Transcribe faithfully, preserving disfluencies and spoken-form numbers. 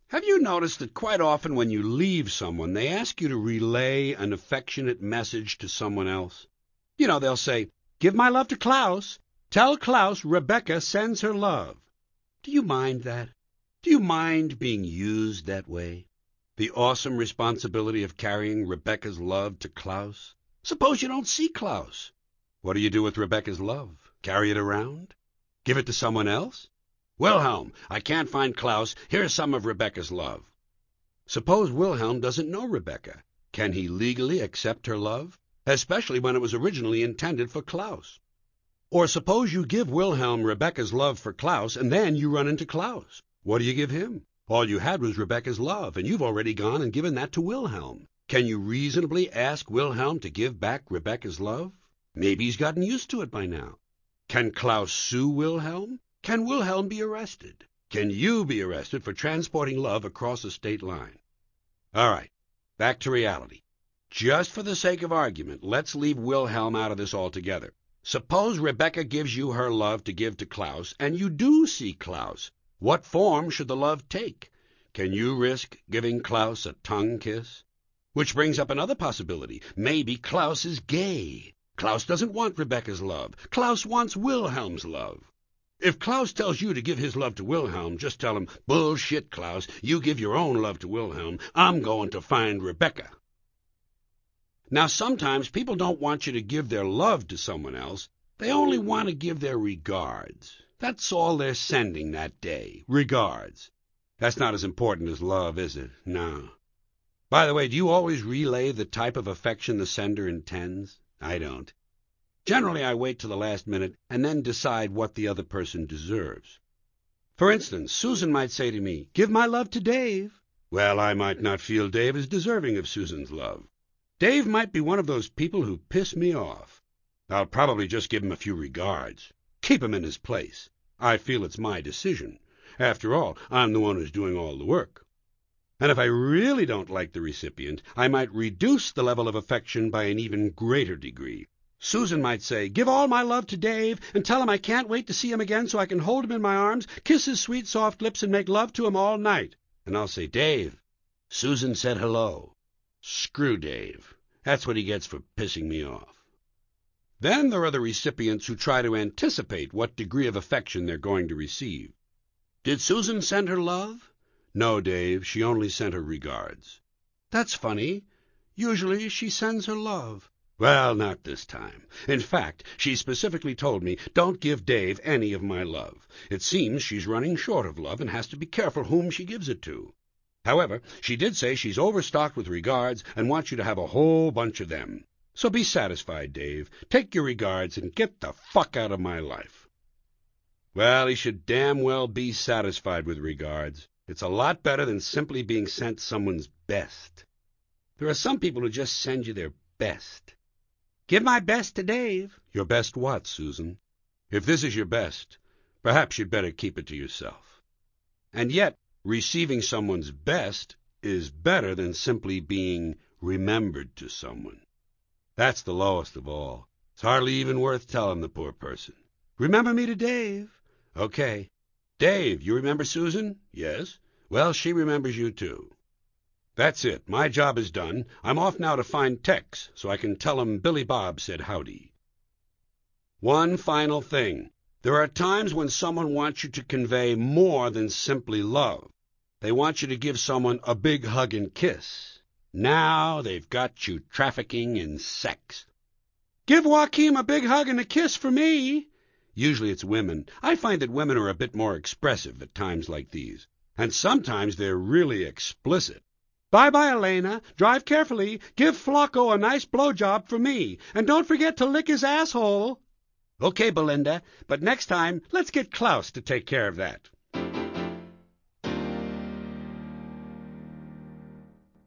Have you noticed that quite often when you leave someone, they ask you to relay an affectionate message to someone else? You know, they'll say, "Give my love to Klaus. Tell Klaus Rebecca sends her love." Do you mind that? Do you mind being used that way? The awesome responsibility of carrying Rebecca's love to Klaus? Suppose you don't see Klaus. What do you do with Rebecca's love? Carry it around? Give it to someone else? "Wilhelm, I can't find Klaus. Here's some of Rebecca's love." Suppose Wilhelm doesn't know Rebecca. Can he legally accept her love, especially when it was originally intended for Klaus? Or suppose you give Wilhelm Rebecca's love for Klaus, and then you run into Klaus. What do you give him? All you had was Rebecca's love, and you've already gone and given that to Wilhelm. Can you reasonably ask Wilhelm to give back Rebecca's love? Maybe he's gotten used to it by now. Can Klaus sue Wilhelm? Can Wilhelm be arrested? Can you be arrested for transporting love across a state line? All right, back to reality. Just for the sake of argument, let's leave Wilhelm out of this altogether. Suppose Rebecca gives you her love to give to Klaus, and you do see Klaus. What form should the love take? Can you risk giving Klaus a tongue kiss? Which brings up another possibility. Maybe Klaus is gay. Klaus doesn't want Rebecca's love. Klaus wants Wilhelm's love. If Klaus tells you to give his love to Wilhelm, just tell him, "Bullshit, Klaus. You give your own love to Wilhelm. I'm going to find Rebecca." Now, sometimes people don't want you to give their love to someone else. They only want to give their regards. That's all they're sending that day, regards. That's not as important as love, is it? No. By the way, do you always relay the type of affection the sender intends? I don't. Generally, I wait till the last minute and then decide what the other person deserves. For instance, Susan might say to me, "Give my love to Dave." Well, I might not feel Dave is deserving of Susan's love. Dave might be one of those people who piss me off. I'll probably just give him a few regards. Keep him in his place. I feel it's my decision. After all, I'm the one who's doing all the work. And if I really don't like the recipient, I might reduce the level of affection by an even greater degree. Susan might say, "Give all my love to Dave, and tell him I can't wait to see him again so I can hold him in my arms, kiss his sweet soft lips, and make love to him all night." And I'll say, "Dave, Susan said hello." Screw Dave. That's what he gets for pissing me off. Then there are the recipients who try to anticipate what degree of affection they're going to receive. "Did Susan send her love?" "No, Dave, she only sent her regards." "That's funny. Usually she sends her love." "Well, not this time. In fact, she specifically told me, 'Don't give Dave any of my love.' It seems she's running short of love and has to be careful whom she gives it to. However, she did say she's overstocked with regards and wants you to have a whole bunch of them. So be satisfied, Dave. Take your regards and get the fuck out of my life." Well, he should damn well be satisfied with regards. It's a lot better than simply being sent someone's best. There are some people who just send you their best. "Give my best to Dave." Your best what, Susan? If this is your best, perhaps you'd better keep it to yourself. And yet, receiving someone's best is better than simply being remembered to someone. That's the lowest of all. It's hardly even worth telling the poor person. "Remember me to Dave." Okay. "Dave, you remember Susan?" "Yes." "Well, she remembers you too." That's it. My job is done. I'm off now to find Tex, so I can tell him Billy Bob said howdy. One final thing. There are times when someone wants you to convey more than simply love. They want you to give someone a big hug and kiss. Now they've got you trafficking in sex. "Give Joachim a big hug and a kiss for me." Usually it's women. I find that women are a bit more expressive at times like these. And sometimes they're really explicit. "Bye-bye, Elena. Drive carefully. Give Flocko a nice blowjob for me. And don't forget to lick his asshole." "Okay, Belinda, but next time let's get Klaus to take care of that."